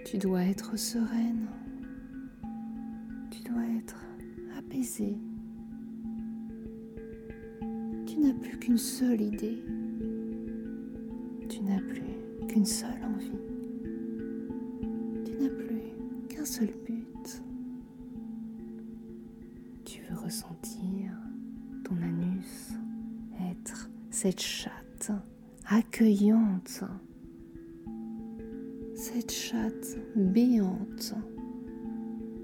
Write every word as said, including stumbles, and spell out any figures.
Tu dois être sereine. Tu dois être apaisée. Tu n'as plus qu'une seule idée. Tu n'as plus qu'une seule envie. Tu n'as plus qu'un seul but. Tu veux ressentir ton anus être cette chatte accueillante, cette chatte béante